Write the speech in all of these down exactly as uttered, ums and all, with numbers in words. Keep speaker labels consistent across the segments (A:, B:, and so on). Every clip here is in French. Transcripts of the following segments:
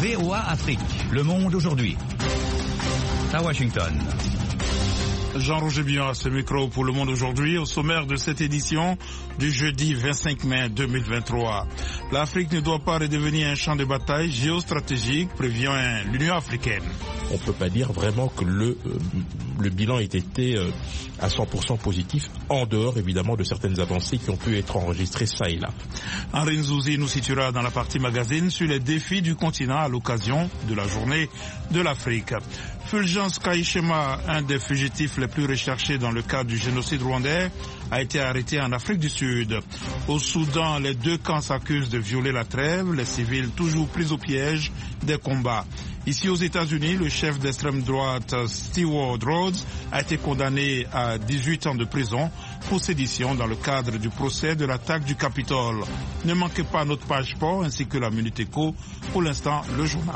A: V O A Afrique. Le monde aujourd'hui. À Washington.
B: Jean-Roger Bion à ce micro pour Le Monde aujourd'hui. Au sommaire de cette édition du jeudi vingt-cinq mai deux mille vingt-trois. L'Afrique ne doit pas redevenir un champ de bataille géostratégique, prévient l'Union africaine.
C: On ne peut pas dire vraiment que le, euh, le bilan ait été euh, à cent pour cent positif, en dehors évidemment de certaines avancées qui ont pu être enregistrées ça et là.
B: Henri Nzouzi nous situera dans la partie magazine sur les défis du continent à l'occasion de la journée de l'Afrique. Fulgence Kayishema, un des fugitifs les plus recherchés dans le cadre du génocide rwandais, a été arrêté en Afrique du Sud. Au Soudan, les deux camps s'accusent de violer la trêve, les civils toujours pris au piège des combats. Ici aux États-Unis, le chef d'extrême droite Stewart Rhodes a été condamné à dix-huit ans de prison pour sédition dans le cadre du procès de l'attaque du Capitole. Ne manquez pas notre page sport ainsi que la Minute Éco. Pour l'instant, le journal.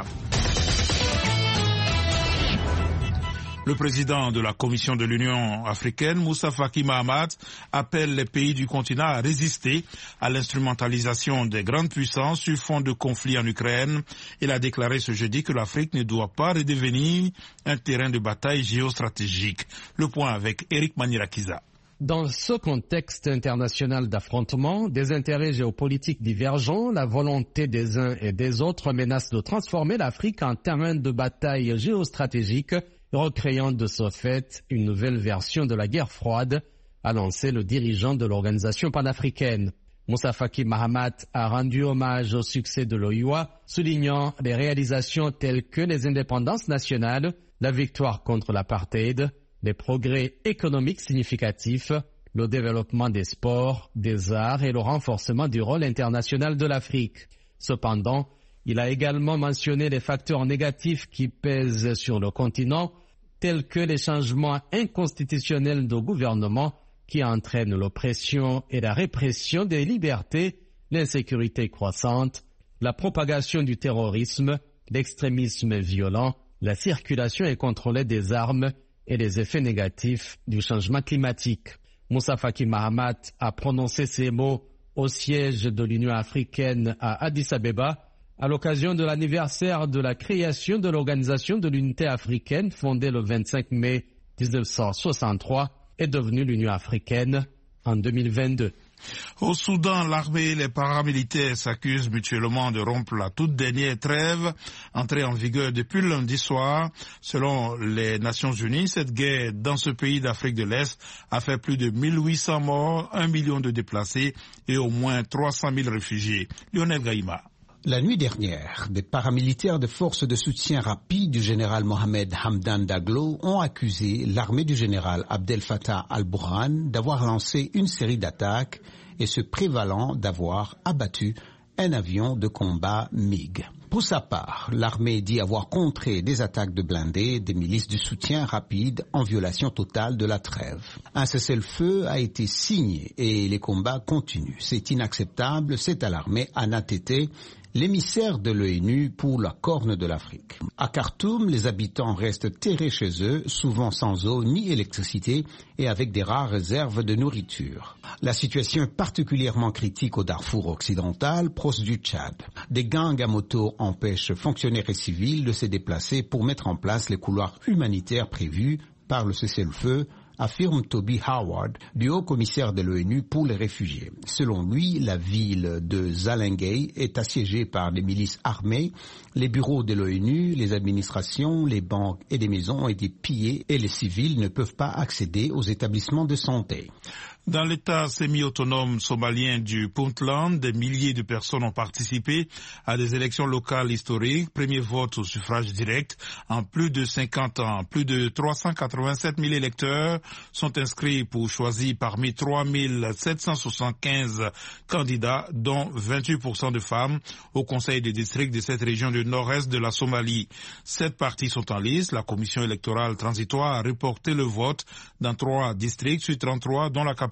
B: Le président de la Commission de l'Union africaine, Moussa Faki Mahamat, appelle les pays du continent à résister à l'instrumentalisation des grandes puissances sur fond de conflit en Ukraine. Il a déclaré ce jeudi que l'Afrique ne doit pas redevenir un terrain de bataille géostratégique. Le point avec Eric Manirakiza.
D: Dans ce contexte international d'affrontement, des intérêts géopolitiques divergents, la volonté des uns et des autres menace de transformer l'Afrique en terrain de bataille géostratégique, recréant de ce fait une nouvelle version de la guerre froide, a lancé le dirigeant de l'organisation panafricaine. Moussa Faki Mahamat a rendu hommage au succès de l'O U A, soulignant les réalisations telles que les indépendances nationales, la victoire contre l'apartheid, les progrès économiques significatifs, le développement des sports, des arts et le renforcement du rôle international de l'Afrique. Cependant, il a également mentionné les facteurs négatifs qui pèsent sur le continent, tels que les changements inconstitutionnels de gouvernement qui entraînent l'oppression et la répression des libertés, l'insécurité croissante, la propagation du terrorisme, l'extrémisme violent, la circulation incontrôlée des armes et les effets négatifs du changement climatique. Moussa Faki Mahamat a prononcé ces mots au siège de l'Union africaine à Addis Abeba, à l'occasion de l'anniversaire de la création de l'Organisation de l'Unité africaine fondée le vingt-cinq mai mille neuf cent soixante-trois et devenue l'Union africaine en deux mille vingt-deux.
B: Au Soudan, l'armée et les paramilitaires s'accusent mutuellement de rompre la toute dernière trêve entrée en vigueur depuis le lundi soir. Selon les Nations Unies, cette guerre dans ce pays d'Afrique de l'Est a fait plus de mille huit cents morts, un million de déplacés et au moins trois cent mille réfugiés. Lionel Gaïma.
E: La nuit dernière, des paramilitaires de forces de soutien rapide du général Mohamed Hamdan Daglo ont accusé l'armée du général Abdel Fattah al-Burhan d'avoir lancé une série d'attaques et se prévalant d'avoir abattu un avion de combat MiG. Pour sa part, l'armée dit avoir contré des attaques de blindés des milices du soutien rapide en violation totale de la trêve. Un cessez-le-feu a été signé et les combats continuent. C'est inacceptable, c'est alarmé Anna Tété, l'émissaire de l'ONU pour la Corne de l'Afrique. À Khartoum, les habitants restent terrés chez eux, souvent sans eau ni électricité et avec des rares réserves de nourriture. La situation est particulièrement critique au Darfour occidental, proche du Tchad. Des gangs à moto empêchent fonctionnaires et civils de se déplacer pour mettre en place les couloirs humanitaires prévus par le cessez-le-feu, affirme Toby Howard, du haut-commissaire de l'ONU pour les réfugiés. Selon lui, la ville de Zalengay est assiégée par des milices armées, les bureaux de l'ONU, les administrations, les banques et des maisons ont été pillés et les civils ne peuvent pas accéder aux établissements de santé.
B: Dans l'État semi-autonome somalien du Puntland, des milliers de personnes ont participé à des élections locales historiques. Premier vote au suffrage direct en plus de cinquante ans. Plus de trois cent quatre-vingt-sept mille électeurs sont inscrits pour choisir parmi trois mille sept cent soixante-quinze candidats, dont vingt-huit pour cent de femmes, au conseil des districts de cette région du nord-est de la Somalie. Sept partis sont en lice. La commission électorale transitoire a reporté le vote dans trois districts sur trente-trois, dont la capitale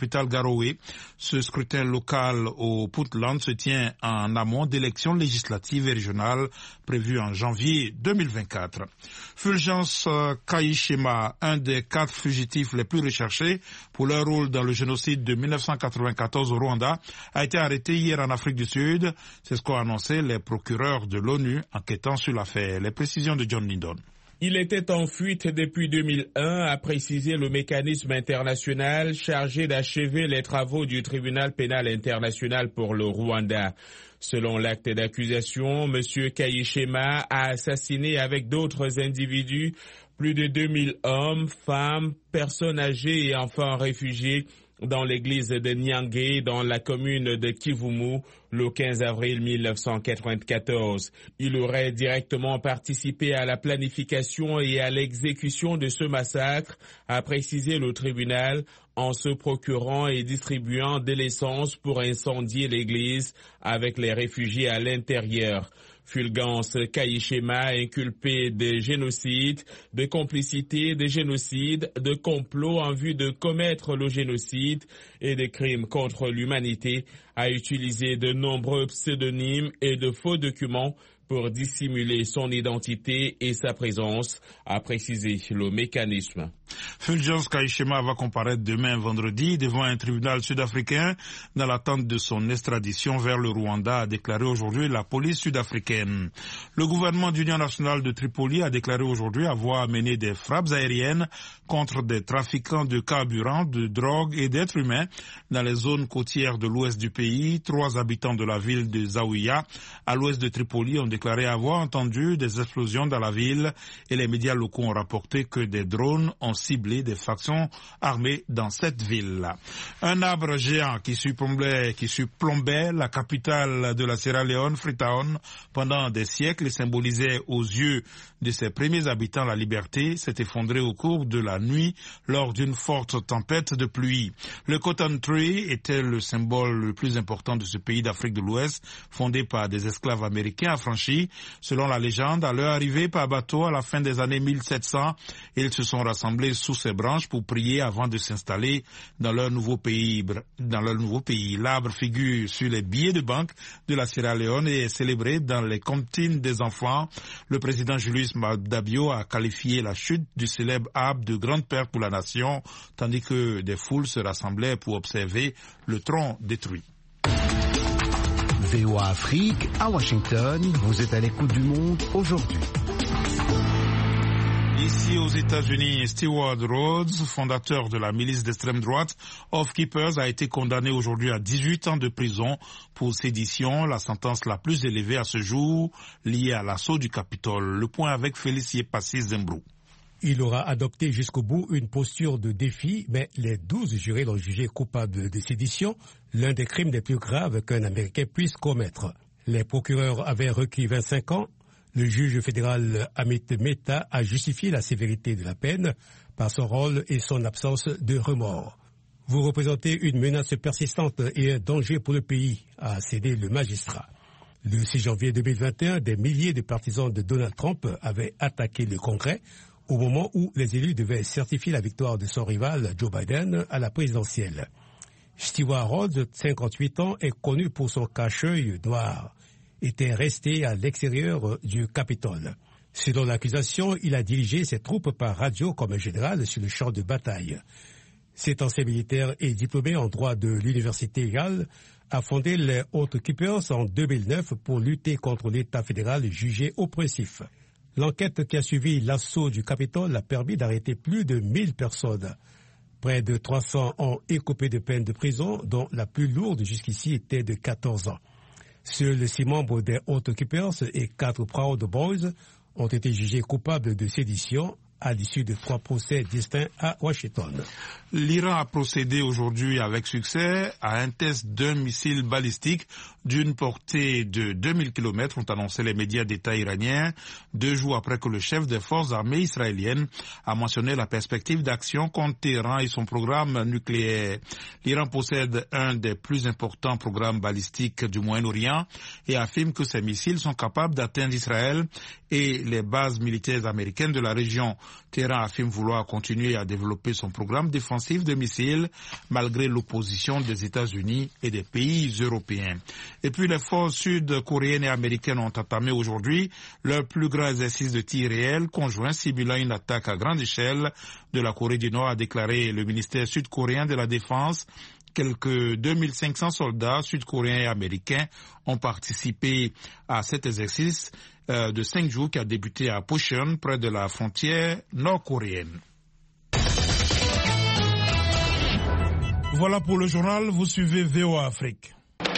B: capitale Garowe. Ce scrutin local au Puntland se tient en amont d'élections législatives et régionales prévues en janvier deux mille vingt-quatre. Fulgence Kayishema, un des quatre fugitifs les plus recherchés pour leur rôle dans le génocide de mille neuf cent quatre-vingt-quatorze au Rwanda, a été arrêté hier en Afrique du Sud. C'est ce qu'ont annoncé les procureurs de l'ONU enquêtant sur l'affaire. Les précisions de John Lindon.
F: Il était en fuite depuis deux mille un, a précisé le mécanisme international chargé d'achever les travaux du tribunal pénal international pour le Rwanda. Selon l'acte d'accusation, M. Kayishema a assassiné avec d'autres individus plus de deux mille hommes, femmes, personnes âgées et enfants réfugiés dans l'église de Nyangé, dans la commune de Kivumu, le quinze avril mille neuf cent quatre-vingt-quatorze. Il aurait directement participé à la planification et à l'exécution de ce massacre, a précisé le tribunal, en se procurant et distribuant de l'essence pour incendier l'église avec les réfugiés à l'intérieur. Fulgence Kayishema, inculpé de génocide, de complicité de génocide, de complot en vue de commettre le génocide et de crimes contre l'humanité, a utilisé de nombreux pseudonymes et de faux documents pour dissimuler son identité et sa présence, a précisé le mécanisme.
B: Fulgence Kayishema va comparaître demain vendredi devant un tribunal sud-africain dans l'attente de son extradition vers le Rwanda, a déclaré aujourd'hui la police sud-africaine. Le gouvernement d'Union nationale de Tripoli a déclaré aujourd'hui avoir mené des frappes aériennes contre des trafiquants de carburant, de drogue et d'êtres humains dans les zones côtières de l'ouest du pays. Trois habitants de la ville de Zawiya, à l'ouest de Tripoli, ont déclaré avoir entendu des explosions dans la ville et les médias locaux ont rapporté que des drones ont ciblé des factions armées dans cette ville. Un arbre géant qui surplombait, qui surplombait la capitale de la Sierra Leone, Freetown, pendant des siècles et symbolisait aux yeux de ses premiers habitants la liberté, s'est effondré au cours de la nuit lors d'une forte tempête de pluie. Le Cotton Tree était le symbole le plus important de ce pays d'Afrique de l'Ouest, fondé par des esclaves américains affranchis. Selon la légende, à leur arrivée par bateau à la fin des années mille sept cents, ils se sont rassemblés sous ces branches pour prier avant de s'installer dans leur nouveau pays. Dans leur nouveau pays, l'arbre figure sur les billets de banque de la Sierra Leone et est célébré dans les comptines des enfants. Le président Julius Maada Bio a qualifié la chute du célèbre arbre de grande perte pour la nation, tandis que des foules se rassemblaient pour observer le tronc détruit.
G: V O A Afrique, à Washington, vous êtes à l'écoute du monde aujourd'hui.
B: Ici aux États-Unis, Stewart Rhodes, fondateur de la milice d'extrême droite Oath Keepers, a été condamné aujourd'hui à dix-huit ans de prison pour sédition, la sentence la plus élevée à ce jour liée à l'assaut du Capitole. Le point avec Félicie Passis Zembrou.
H: Il aura adopté jusqu'au bout une posture de défi, mais les douze jurés l'ont jugé coupable de sédition, l'un des crimes les plus graves qu'un Américain puisse commettre. Les procureurs avaient requis vingt-cinq ans. Le juge fédéral Amit Mehta a justifié la sévérité de la peine par son rôle et son absence de remords. Vous représentez une menace persistante et un danger pour le pays, a cédé le magistrat. Le six janvier deux mille vingt et un, des milliers de partisans de Donald Trump avaient attaqué le Congrès au moment où les élus devaient certifier la victoire de son rival Joe Biden à la présidentielle. Stewart Rhodes, cinquante-huit ans, est connu pour son cache-œil noir. Était resté à l'extérieur du Capitole. Selon l'accusation, il a dirigé ses troupes par radio comme un général sur le champ de bataille. Cet ancien militaire et diplômé en droit de l'université Yale a fondé les Oath Keepers en deux mille neuf pour lutter contre l'État fédéral jugé oppressif. L'enquête qui a suivi l'assaut du Capitole a permis d'arrêter plus de mille personnes. Près de trois cents ont écopé de peine de prison, dont la plus lourde jusqu'ici était de quatorze ans. Seuls six membres des Oath Keepers et quatre Proud Boys ont été jugés coupables de sédition à l'issue de trois procès distincts à Washington.
B: L'Iran a procédé aujourd'hui avec succès à un test d'un missile balistique d'une portée de deux mille kilomètres, ont annoncé les médias d'État iraniens, deux jours après que le chef des forces armées israéliennes a mentionné la perspective d'action contre Téhéran et son programme nucléaire. L'Iran possède un des plus importants programmes balistiques du Moyen-Orient et affirme que ces missiles sont capables d'atteindre Israël et les bases militaires américaines de la région. Téhéran affirme vouloir continuer à développer son programme défensif de missiles malgré l'opposition des États-Unis et des pays européens. Et puis les forces sud-coréennes et américaines ont entamé aujourd'hui leur plus grand exercice de tir réel conjoint simulant une attaque à grande échelle de la Corée du Nord, a déclaré le ministère sud-coréen de la Défense. Quelques deux mille cinq cents soldats sud-coréens et américains ont participé à cet exercice euh, de cinq jours qui a débuté à Pocheon, près de la frontière nord-coréenne. Voilà pour le journal, vous suivez V O A Afrique.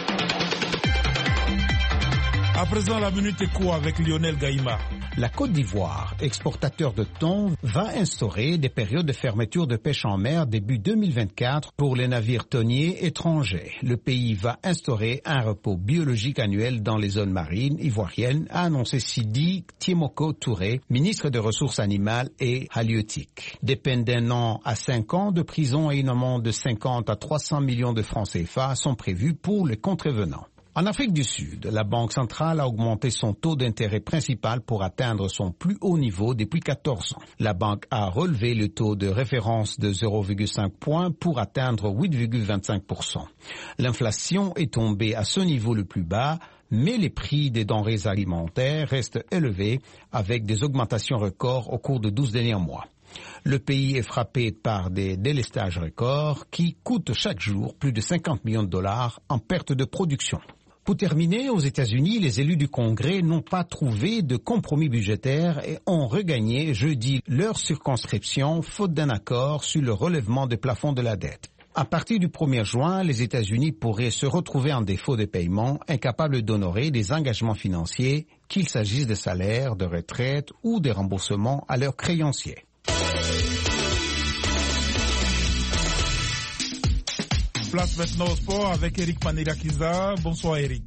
B: À présent, la minute éco avec Lionel Gaïma.
E: La Côte d'Ivoire, exportateur de thon, va instaurer des périodes de fermeture de pêche en mer début deux mille vingt-quatre pour les navires thoniers étrangers. Le pays va instaurer un repos biologique annuel dans les zones marines ivoiriennes, a annoncé Sidi Tiemoko Touré, ministre des Ressources animales et halieutiques. Des peines d'un an à cinq ans de prison et une amende de cinquante à trois cents millions de francs C F A sont prévues pour les contrevenants. En Afrique du Sud, la Banque centrale a augmenté son taux d'intérêt principal pour atteindre son plus haut niveau depuis quatorze ans. La banque a relevé le taux de référence de zéro virgule cinq points pour atteindre huit virgule vingt-cinq pour cent. L'inflation est tombée à ce niveau le plus bas, mais les prix des denrées alimentaires restent élevés avec des augmentations records au cours de douze derniers mois. Le pays est frappé par des délestages records qui coûtent chaque jour plus de cinquante millions de dollars en perte de production. Pour terminer, aux États-Unis, les élus du Congrès n'ont pas trouvé de compromis budgétaire et ont regagné jeudi leur circonscription faute d'un accord sur le relèvement des plafonds de la dette. À partir du premier juin, les États-Unis pourraient se retrouver en défaut de paiement, incapables d'honorer des engagements financiers, qu'il s'agisse de salaires, de retraites ou des remboursements à leurs créanciers.
B: Place maintenant au sport avec Eric Panirakiza. Bonsoir Eric.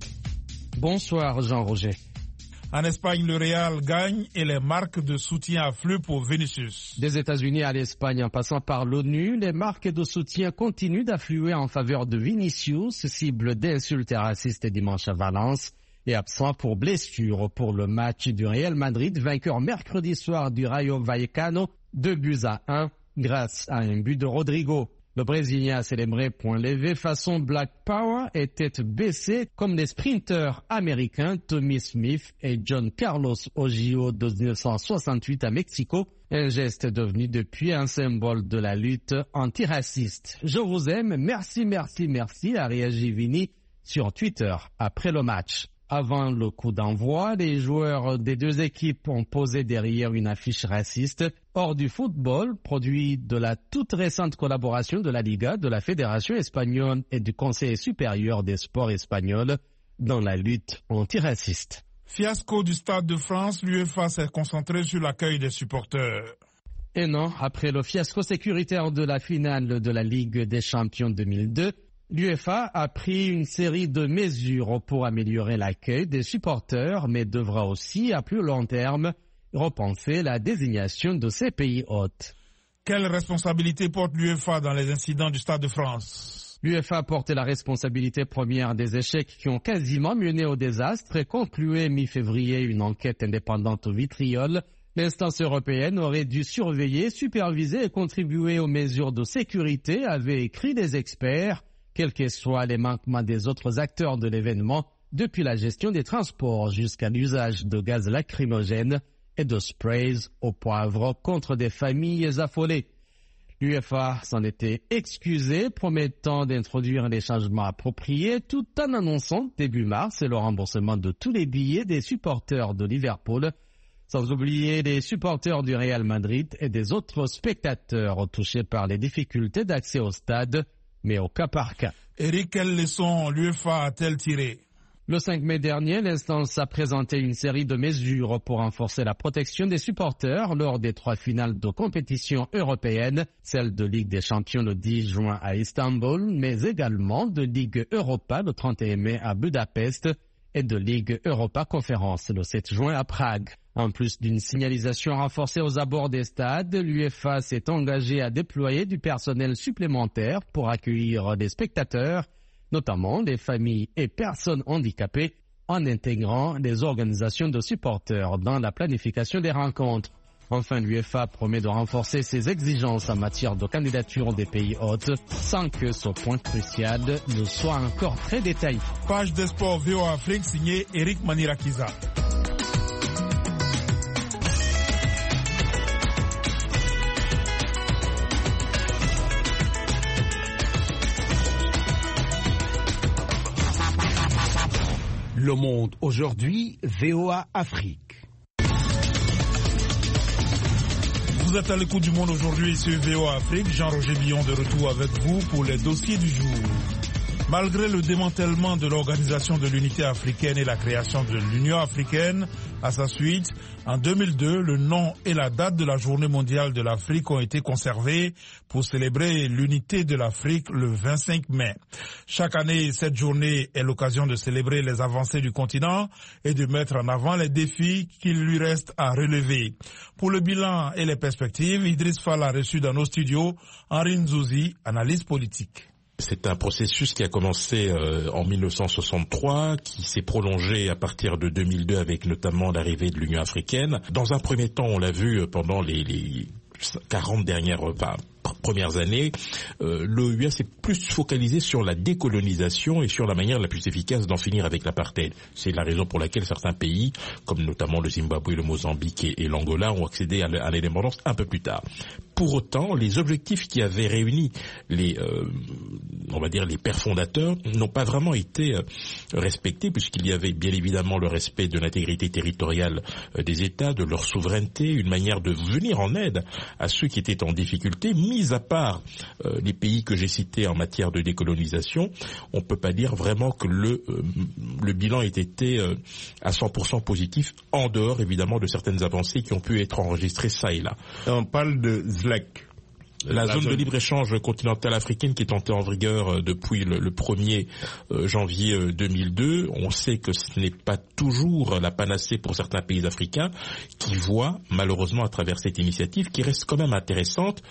D: Bonsoir Jean-Roger.
B: En Espagne, le Real gagne et les marques de soutien affluent pour Vinicius.
D: Des États-Unis à l'Espagne en passant par l'ONU, les marques de soutien continuent d'affluer en faveur de Vinicius, cible d'insultes racistes dimanche à Valence et absent pour blessure pour le match du Real Madrid, vainqueur mercredi soir du Rayo Vallecano, deux buts à un grâce à un but de Rodrigo. Le Brésilien a célébré point levé façon Black Power et tête baissée comme les sprinteurs américains Tommy Smith et John Carlos au J O de mille neuf cent soixante-huit à Mexico, un geste devenu depuis un symbole de la lutte antiraciste. Je vous aime, merci, merci, merci, a réagi Vini sur Twitter après le match. Avant le coup d'envoi, les joueurs des deux équipes ont posé derrière une affiche raciste. Hors du football, produit de la toute récente collaboration de la Liga, de la Fédération espagnole et du Conseil supérieur des sports espagnols dans la lutte antiraciste.
B: Fiasco du Stade de France, l'UEFA s'est concentré sur l'accueil des supporters.
D: Et non, après le fiasco sécuritaire de la finale de la Ligue des Champions deux mille deux, l'UEFA a pris une série de mesures pour améliorer l'accueil des supporters, mais devra aussi, à plus long terme, repenser la désignation de ces pays hôtes.
B: Quelle responsabilité porte l'UEFA dans les incidents du Stade de France?
D: L'UEFA porte la responsabilité première des échecs qui ont quasiment mené au désastre et conclué mi-février une enquête indépendante au vitriol. L'instance européenne aurait dû surveiller, superviser et contribuer aux mesures de sécurité, avaient écrit des experts, quels que soient les manquements des autres acteurs de l'événement, depuis la gestion des transports jusqu'à l'usage de gaz lacrymogène et de sprays au poivre contre des familles affolées. L'UEFA s'en était excusée, promettant d'introduire les changements appropriés, tout en annonçant début mars le remboursement de tous les billets des supporters de Liverpool, sans oublier les supporters du Real Madrid et des autres spectateurs touchés par les difficultés d'accès au stade, mais au cas par cas.
B: Eric, quelles leçons l'UEFA a-t-elle tirées?
D: Le cinq mai dernier, l'instance a présenté une série de mesures pour renforcer la protection des supporters lors des trois finales de compétition européenne, celle de Ligue des Champions le dix juin à Istanbul, mais également de Ligue Europa le trente et un mai à Budapest et de Ligue Europa Conférence le sept juin à Prague. En plus d'une signalisation renforcée aux abords des stades, l'UEFA s'est engagée à déployer du personnel supplémentaire pour accueillir des spectateurs, notamment les familles et personnes handicapées, en intégrant les organisations de supporters dans la planification des rencontres. Enfin, l'UEFA promet de renforcer ses exigences en matière de candidature des pays hôtes sans que ce point crucial ne soit encore très détaillé.
B: Page des sports V O A Afrique signée Eric Manirakiza.
E: Le Monde aujourd'hui, V O A Afrique.
B: Vous êtes à l'écoute du Monde aujourd'hui sur V O A Afrique. Jean-Roger Billon de retour avec vous pour les dossiers du jour. Malgré le démantèlement de l'Organisation de l'Unité africaine et la création de l'Union africaine à sa suite, en deux mille deux, le nom et la date de la Journée mondiale de l'Afrique ont été conservés pour célébrer l'unité de l'Afrique le vingt-cinq mai. Chaque année, cette journée est l'occasion de célébrer les avancées du continent et de mettre en avant les défis qu'il lui reste à relever. Pour le bilan et les perspectives, Idriss Fall a reçu dans nos studios Henri Nzouzi, analyste politique.
C: C'est un processus qui a commencé euh, en mille neuf cent soixante-trois, qui s'est prolongé à partir de deux mille deux avec notamment l'arrivée de l'Union africaine. Dans un premier temps, on l'a vu pendant les, les quarante dernières enfin, premières années, euh, l'O U A s'est plus focalisé sur la décolonisation et sur la manière la plus efficace d'en finir avec l'apartheid. C'est la raison pour laquelle certains pays, comme notamment le Zimbabwe, le Mozambique et, et l'Angola, ont accédé à l'indépendance un peu plus tard. Pour autant, les objectifs qui avaient réuni les, euh, on va dire, les pères fondateurs n'ont pas vraiment été euh, respectés, puisqu'il y avait bien évidemment le respect de l'intégrité territoriale euh, des États, de leur souveraineté, une manière de venir en aide à ceux qui étaient en difficulté. Mis à part euh, les pays que j'ai cités en matière de décolonisation, on ne peut pas dire vraiment que le, euh, le bilan ait été euh, à cent pour cent positif, en dehors évidemment de certaines avancées qui ont pu être enregistrées ça et là.
I: On parle de Z L E C.
C: La, la zone, zone de libre-échange continentale africaine qui est entrée en vigueur depuis le, le premier janvier deux mille deux. On sait que ce n'est pas toujours la panacée pour certains pays africains qui voient, malheureusement à travers cette initiative, qui reste quand même intéressante,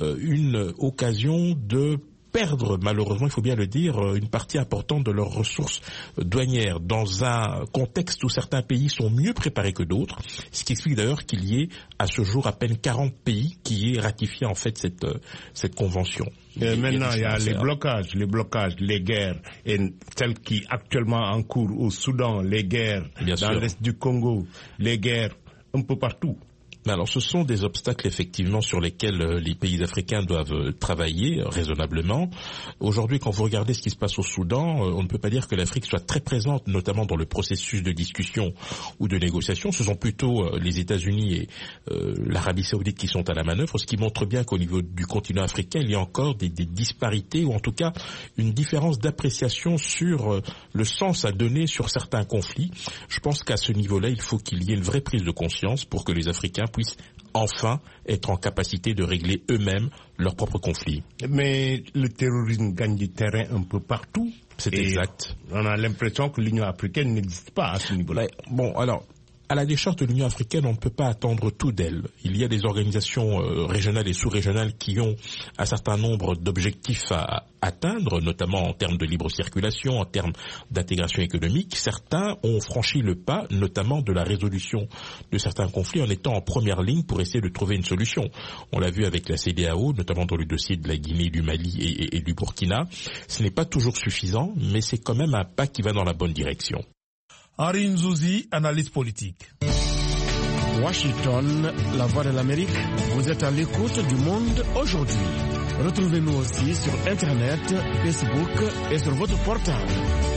C: une occasion de perdre, malheureusement, il faut bien le dire, une partie importante de leurs ressources douanières dans un contexte où certains pays sont mieux préparés que d'autres, ce qui explique d'ailleurs qu'il y ait à ce jour à peine quarante pays qui aient ratifié en fait cette, cette convention.
I: Et maintenant, il y a les blocages, les blocages, les guerres, et celles qui actuellement en cours au Soudan, les guerres bien dans l'est du Congo, les guerres un peu partout.
C: Alors, ce sont des obstacles effectivement sur lesquels les pays africains doivent travailler raisonnablement. Aujourd'hui, quand vous regardez ce qui se passe au Soudan, on ne peut pas dire que l'Afrique soit très présente, notamment dans le processus de discussion ou de négociation. Ce sont plutôt les États-Unis et euh, l'Arabie Saoudite qui sont à la manœuvre, ce qui montre bien qu'au niveau du continent africain, il y a encore des, des disparités ou en tout cas une différence d'appréciation sur euh, le sens à donner sur certains conflits. Je pense qu'à ce niveau-là, il faut qu'il y ait une vraie prise de conscience pour que les Africains puissent enfin être en capacité de régler eux-mêmes leurs propres conflits.
I: Mais le terrorisme gagne du terrain un peu partout.
C: C'est exact.
I: On a l'impression que l'Union africaine n'existe pas à ce niveau-là.
C: Mais, bon, alors, à la décharge de l'Union africaine, on ne peut pas attendre tout d'elle. Il y a des organisations euh, régionales et sous-régionales qui ont un certain nombre d'objectifs à atteindre, notamment en termes de libre circulation, en termes d'intégration économique. Certains ont franchi le pas, notamment de la résolution de certains conflits, en étant en première ligne pour essayer de trouver une solution. On l'a vu avec la C D A O, notamment dans le dossier de la Guinée, du Mali et, et, et du Burkina. Ce n'est pas toujours suffisant, mais c'est quand même un pas qui va dans la bonne direction.
B: Henri Nzouzi, analyse politique.
J: Washington, la voix de l'Amérique, vous êtes à l'écoute du Monde aujourd'hui. Retrouvez-nous aussi sur Internet, Facebook et sur votre portable.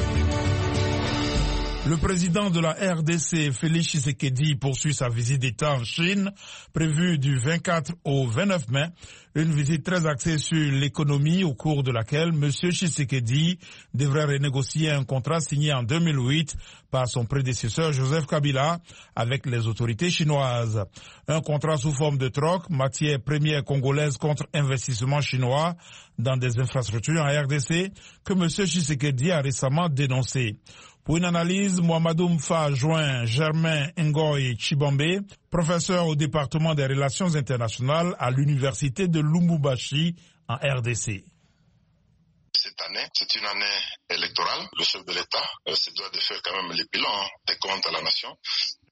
B: Le président de la R D C, Félix Tshisekedi, poursuit sa visite d'État en Chine, prévue du vingt-quatre au vingt-neuf mai. Une visite très axée sur l'économie, au cours de laquelle M. Tshisekedi devrait renégocier un contrat signé en deux mille huit par son prédécesseur Joseph Kabila avec les autorités chinoises. Un contrat sous forme de troc, matière première congolaise contre investissement chinois dans des infrastructures en R D C, que M. Tshisekedi a récemment dénoncé. Pour une analyse, Mohamedou Mfa joint Germain Ngoy Chibambe, professeur au département des relations internationales à l'université de Lubumbashi en R D C.
K: Cette année, c'est une année électorale. Le chef de l'État euh, se doit de faire quand même les bilans des comptes à la nation.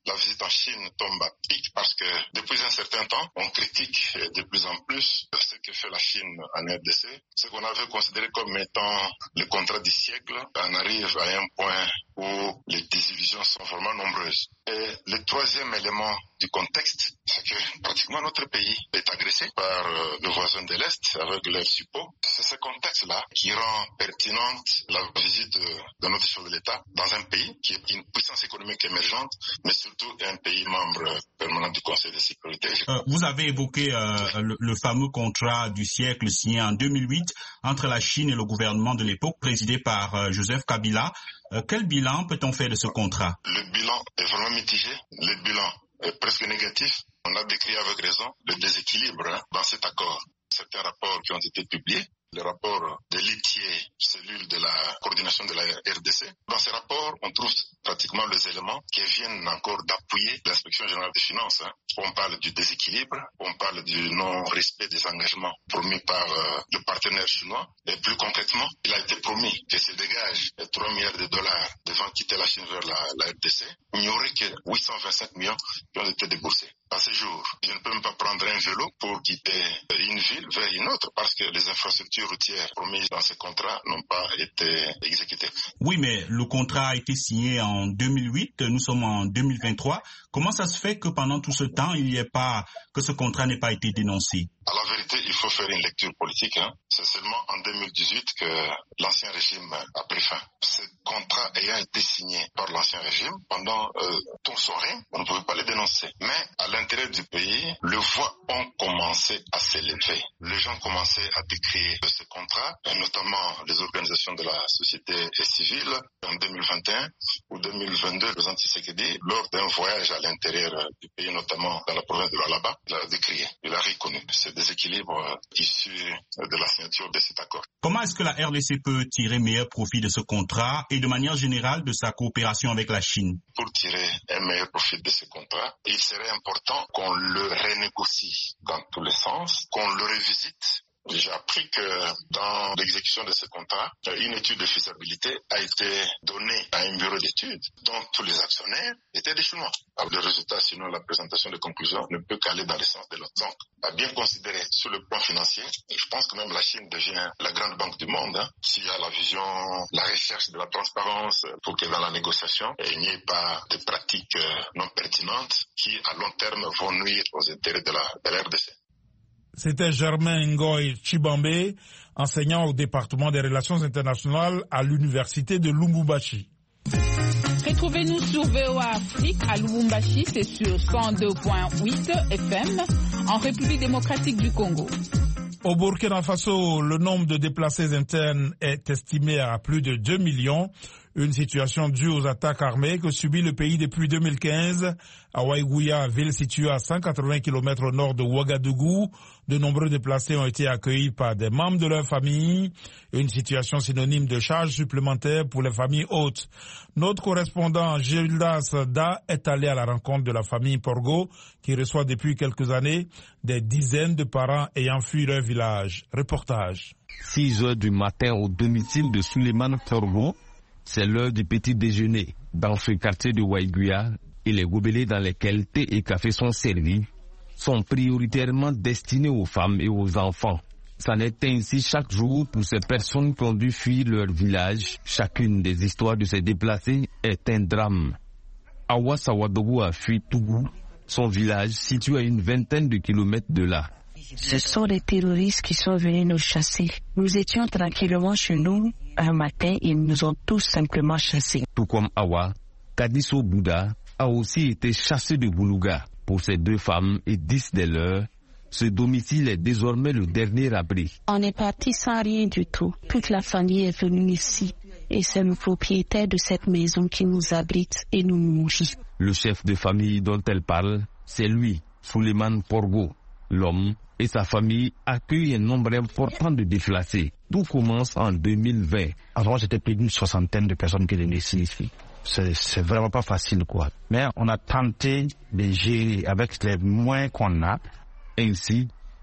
K: la visite en Chine tombe à pic parce que depuis un certain temps, on critique de plus en plus ce que fait la Chine en R D C. Ce qu'on avait considéré comme étant le contrat du siècle, on arrive à un point où les divisions sont vraiment nombreuses. Et le troisième élément du contexte, c'est que pratiquement notre pays est agressé par euh, le voisin de l'Est avec leur support. C'est ce contexte-là qui rend pertinente la visite de, de notre chef de l'État dans un pays qui est une puissance économique émergente, mais surtout un pays membre permanent du Conseil de sécurité.
L: Euh, vous avez évoqué euh, le, le fameux contrat du siècle signé en deux mille huit entre la Chine et le gouvernement de l'époque présidé par euh, Joseph Kabila. Euh, quel bilan peut-on faire de ce contrat?
K: Le bilan est vraiment mitigé. Le bilan est presque négatif. On a décrit avec raison le déséquilibre hein, dans cet accord. Certains rapports qui ont été publiés, le rapport de l'ITIE, cellule de la coordination de la R D C. Dans ces rapports, on trouve pratiquement les éléments qui viennent encore d'appuyer l'inspection générale des finances. Hein. On parle du déséquilibre, on parle du non-respect des engagements promis par euh, le partenaire chinois. Et plus concrètement, il a été promis que se dégage trois milliards de dollars devant quitter la Chine vers la, la R D C. Il n'y aurait que huit cent vingt-cinq millions qui ont été déboursés. À ce jour, je ne peux même pas prendre un vélo pour quitter une ville vers une autre parce que les infrastructures routières promises dans ce contrat n'ont pas été exécutées.
L: Oui, mais le contrat a été signé en deux mille huit, nous sommes en deux mille vingt-trois. Comment ça se fait que pendant tout ce temps, il n'y ait pas, que ce contrat n'ait pas été dénoncé?
K: À la vérité, il faut faire une lecture politique. Hein. C'est seulement en deux mille dix-huit que l'ancien régime a pris fin. Ce contrat ayant été signé par l'ancien régime, pendant euh, tout son règne, on ne pouvait pas le dénoncer. Mais à l'intérieur du pays, les voix ont commencé à s'élever. Les gens commençaient à décrire ce contrat, et notamment les organisations de la société civile, en deux mille vingt et un ou deux mille vingt-deux, le président Tshisekedi, lors d'un voyage à l'intérieur du pays, notamment dans la province de l'Alaba, il a décrié, il a reconnu ce déséquilibre issu de la signature de cet accord.
L: Comment est-ce que la R D C peut tirer meilleur profit de ce contrat et de manière générale de sa coopération avec la Chine?
K: Pour tirer un meilleur profit de ce contrat, il serait important qu'on le renégocie dans tous les sens, qu'on le revisite. J'ai appris que dans l'exécution de ce contrat, une étude de faisabilité a été donnée à un bureau d'études dont tous les actionnaires étaient des Chinois. Alors, le résultat, sinon la présentation des conclusions, ne peut qu'aller dans le sens de l'autre. Donc, à bien considérer sur le plan financier, je pense que même la Chine devient la grande banque du monde. Hein, s'il y a la vision, la recherche de la transparence pour que dans la négociation, il n'y ait pas de pratiques non pertinentes qui, à long terme, vont nuire aux intérêts de la, de la R D C.
B: C'était Germain Ngoy Chibambe, enseignant au département des relations internationales à l'université de Lubumbashi.
M: Retrouvez-nous sur V O A Afrique à Lubumbashi, c'est sur cent deux virgule huit F M, en République démocratique du Congo.
B: Au Burkina Faso, le nombre de déplacés internes est estimé à plus de deux millions. Une situation due aux attaques armées que subit le pays depuis deux mille quinze. À Waïgouya, ville située à cent quatre-vingts kilomètres au nord de Ouagadougou, de nombreux déplacés ont été accueillis par des membres de leur famille. Une situation synonyme de charges supplémentaires pour les familles hôtes. Notre correspondant Gildas Da est allé à la rencontre de la famille Porgo qui reçoit depuis quelques années des dizaines de parents ayant fui leur village. Reportage.
N: six heures du matin au domicile de Souleymane Porgo. C'est l'heure du petit déjeuner dans ce quartier de Waïgouya et les gobelets dans lesquels thé et café sont servis sont prioritairement destinés aux femmes et aux enfants. Ça n'est ainsi chaque jour pour ces personnes qui ont dû fuir leur village. Chacune des histoires de ces déplacés est un drame. Awa Sawadougou a fui Tougou, son village situé à une vingtaine de kilomètres de là.
O: Ce sont les terroristes qui sont venus nous chasser. Nous étions tranquillement chez nous. Un matin, ils nous ont tous simplement chassés.
N: Tout comme Awa, Kadiso Bouddha a aussi été chassé de Boulouga. Pour ces deux femmes et dix des leurs, ce domicile est désormais le dernier abri.
O: On est parti sans rien du tout. Toute la famille est venue ici. Et c'est le propriétaire de cette maison qui nous abrite et nous nourrit.
N: Le chef de famille dont elle parle, c'est lui, Souleymane Porgo. L'homme et sa famille accueillent un nombre important de déplacés. Tout commence en deux mille vingt.
P: Avant, j'étais plus d'une soixantaine de personnes qui venaient ici. C'est, c'est vraiment pas facile, quoi. Mais on a tenté de gérer avec les moyens qu'on a.
N: Ainsi,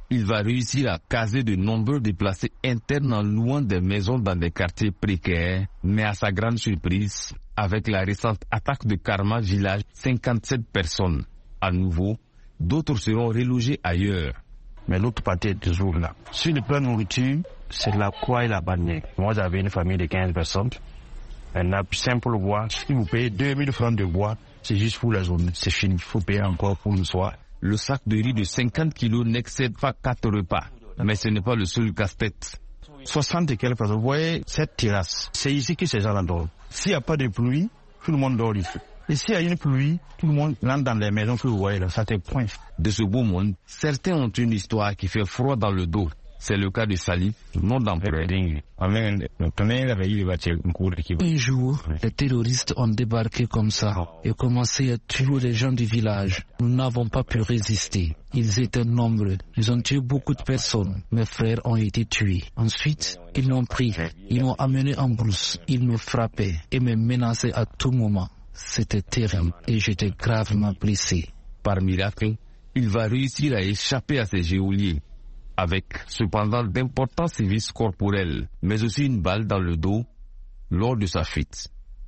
N: il va réussir à caser de nombreux déplacés internes en louant des maisons dans des quartiers précaires, mais à sa grande surprise, avec la récente attaque de Karma Village, cinquante-sept personnes. À nouveau, d'autres seront relogés ailleurs.
P: Mais l'autre partie est toujours là. Sur le plan nourriture, c'est la croix et la bannière. Moi, j'avais une famille de quinze personnes. Un simple bois, si vous payez deux mille francs de bois, c'est juste pour la journée. C'est fini, il faut payer encore pour le soir.
N: Le sac de riz de cinquante kilos n'excède pas quatre repas. Mais ce n'est pas le seul casse-tête.
P: soixante et quelques personnes. Vous voyez cette terrasse, c'est ici que ces gens dorment. S'il n'y a pas de pluie, tout le monde dort ici. Et s'il y a une pluie, tout le monde rentre dans les maisons que vous voyez là, ça te pointe.
N: De ce beau monde, certains ont une histoire qui fait froid dans le dos. C'est le cas de Salif, nom d'empereur.
Q: Un jour, les terroristes ont débarqué comme ça et commencé à tuer les gens du village. Nous n'avons pas pu résister. Ils étaient nombreux. Ils ont tué beaucoup de personnes. Mes frères ont été tués. Ensuite, ils l'ont pris. Ils m'ont amené en brousse. Ils me frappaient et me menaçaient à tout moment. C'était terrible et j'étais gravement blessé.
N: Par miracle, il va réussir à échapper à ces geôliers, avec cependant d'importants sévices corporels, mais aussi une balle dans le dos lors de sa fuite.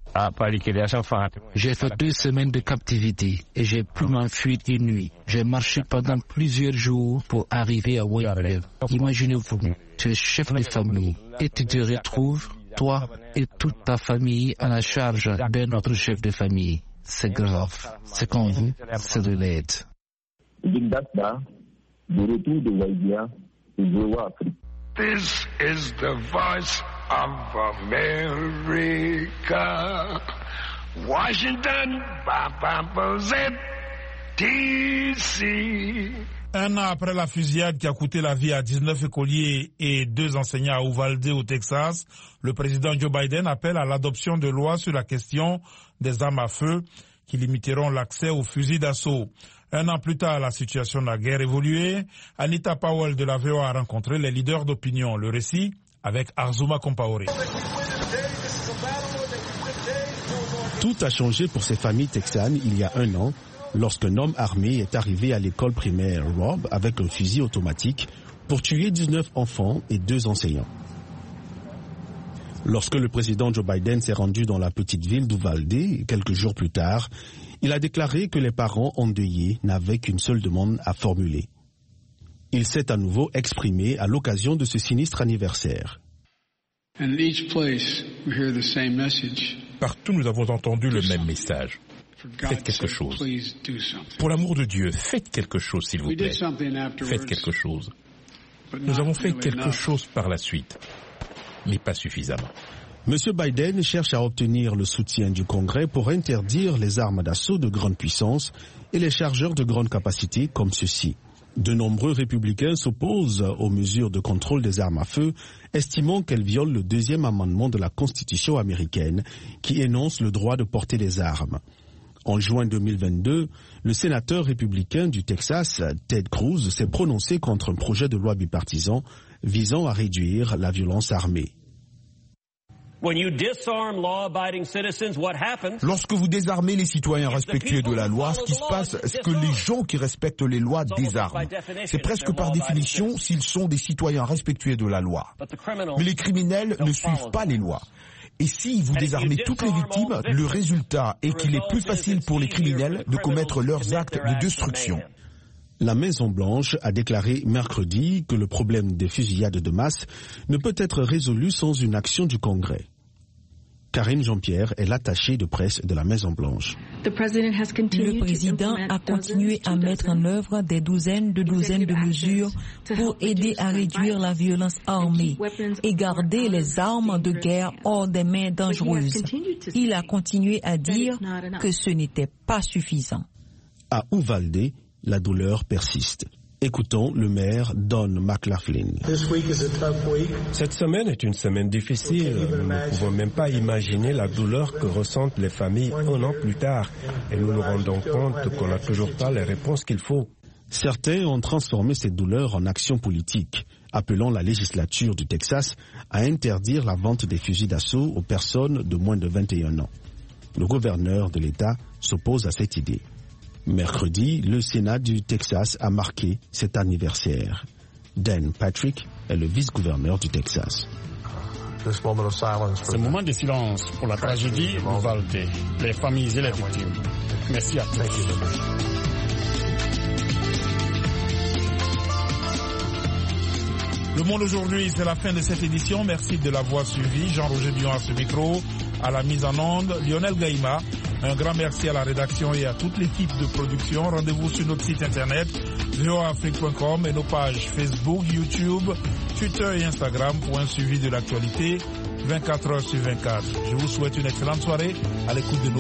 Q: J'ai fait deux semaines de captivité et j'ai pu m'enfuir une nuit. J'ai marché pendant plusieurs jours pour arriver à Wayrev. Imaginez-vous, tu es chef de famille et tu te retrouves, toi et toute ta famille, à la charge d'un autre chef de famille. C'est grave. Ce qu'on veut, c'est de l'aide.
R: De retour de Waigia et V O A Afrique.
S: This is the voice of America. Washington, D C.
B: Un an après la fusillade qui a coûté la vie à dix-neuf écoliers et deux enseignants à Uvalde au Texas, le président Joe Biden appelle à l'adoption de lois sur la question des armes à feu qui limiteront l'accès aux fusils d'assaut. Un an plus tard, la situation n'a guère évolué. Anita Powell de la V O A a rencontré les leaders d'opinion. Le récit avec Arzuma Compaoré.
T: Tout a changé pour ces familles texanes il y a un an, lorsqu'un homme armé est arrivé à l'école primaire Robb avec un fusil automatique pour tuer dix-neuf enfants et deux enseignants. Lorsque le président Joe Biden s'est rendu dans la petite ville d'Uvalde, quelques jours plus tard, il a déclaré que les parents endeuillés n'avaient qu'une seule demande à formuler. Il s'est à nouveau exprimé à l'occasion de ce sinistre anniversaire.
C: Partout, nous avons entendu le même message. Faites quelque chose. Pour l'amour de Dieu, faites quelque chose, s'il vous plaît. Faites quelque chose. Nous avons fait quelque chose par la suite, mais pas suffisamment.
T: Monsieur Biden cherche à obtenir le soutien du Congrès pour interdire les armes d'assaut de grande puissance et les chargeurs de grande capacité comme ceux-ci. De nombreux républicains s'opposent aux mesures de contrôle des armes à feu, estimant qu'elles violent le deuxième amendement de la Constitution américaine qui énonce le droit de porter des armes. En juin deux mille vingt-deux, le sénateur républicain du Texas, Ted Cruz, s'est prononcé contre un projet de loi bipartisan visant à réduire la violence armée.
U: Lorsque vous désarmez les citoyens respectueux de la loi, ce qui se passe, c'est que les gens qui respectent les lois désarment. C'est presque par définition s'ils sont des citoyens respectueux de la loi. Mais les criminels ne suivent pas les lois. Et si vous désarmez toutes les victimes, le résultat est qu'il est plus facile pour les criminels de commettre leurs actes de destruction.
T: La Maison-Blanche a déclaré mercredi que le problème des fusillades de masse ne peut être résolu sans une action du Congrès. Karine Jean-Pierre est l'attachée de presse de la Maison-Blanche.
V: Le président a continué à mettre en œuvre des douzaines de douzaines de mesures pour aider à réduire la violence armée et garder les armes de guerre hors des mains dangereuses. Il a continué à dire que ce n'était pas suffisant.
T: À Uvalde, la douleur persiste. Écoutons le maire Don McLaughlin.
W: Cette semaine est une semaine difficile. Nous ne pouvons même pas imaginer la douleur que ressentent les familles un an plus tard. Et nous nous rendons compte qu'on n'a toujours pas les réponses qu'il faut.
T: Certains ont transformé cette douleur en action politique, appelant la législature du Texas à interdire la vente des fusils d'assaut aux personnes de moins de vingt et un ans. Le gouverneur de l'État s'oppose à cette idée. Mercredi, le Sénat du Texas a marqué cet anniversaire. Dan Patrick est le vice-gouverneur du Texas.
A: Ce moment de silence pour la tragédie d'Uvalde, les familles et les victimes. Merci à tous.
B: Le Monde aujourd'hui, c'est la fin de cette édition. Merci de l'avoir suivi. Jean-Roger Dion à ce micro, à la mise en onde, Lionel Gaïma. Un grand merci à la rédaction et à toute l'équipe de production. Rendez-vous sur notre site internet v o a afrique point com et nos pages Facebook, YouTube, Twitter et Instagram pour un suivi de l'actualité vingt-quatre heures sur vingt-quatre. Je vous souhaite une excellente soirée à l'écoute de nos